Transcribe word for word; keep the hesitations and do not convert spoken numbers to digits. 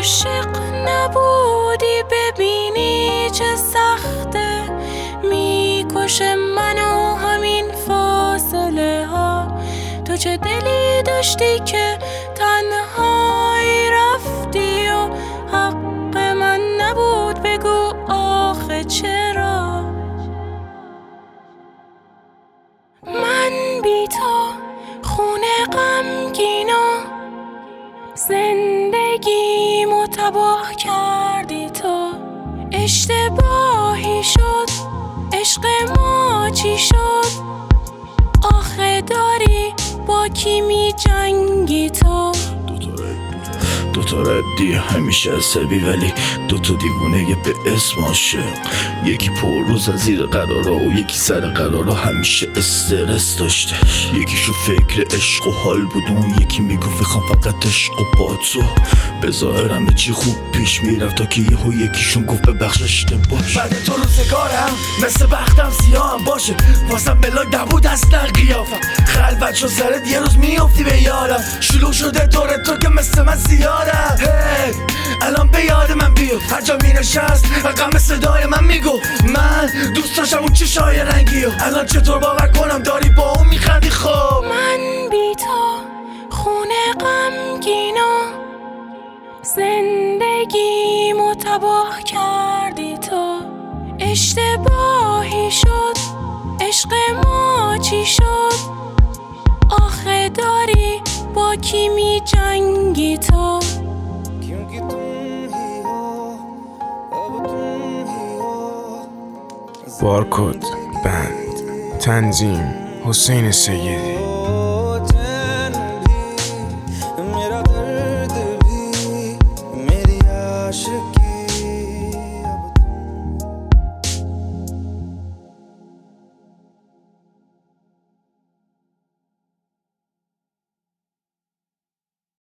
عاشق نبودی ببینی چه سخته، میکشه منو همین فاصله ها. تو چه دلی داشتی که تنهایی رفتی و حق من نبود بگو آخه چرا. من بی تو خونه غمگینا، زندگیمو تباه کردی تو. اشتباهی شد عشق ما چی شد، آخه داری با کی می جنگی تو. دوتا ردی همیشه عصبی ولی دوتا دیوونه به اسم عاشق. یکی پر روز از زیر قرارا و یکی سر قرارا همیشه استرس داشته. یکیشو فکر عشق و حال بود، اون یکی میگفت بخوام فقط عشق و با تو. به ظاهر همه چی خوب پیش میرفت تا که یهو یکیشون گفت ببخش اشتباهش. بعد تو روزگارم مثل بختم سیاه هم باشه، واسم بلاک نبود اصلا قیافم. خلوت شو سرت یه روز میافتی به یارم، شلوغ شده دور تو که مثل من زیارم. هی الان به یاد من بیو، هر جا می نشست غم صدای من میگو من دوست داشتم اون چشای رنگیو. الان چطور باور کنم داری با اون میخندی؟ خب من بی تو خونه غمگینا، زندگیمو تباه کردی تو. اشتباهی شد عشق ما چی شد، آخه داری با کی می جنگی تو. بارکد بند تنظیم حسین سیدی. मेरा दर्द भी मेरी आशिकी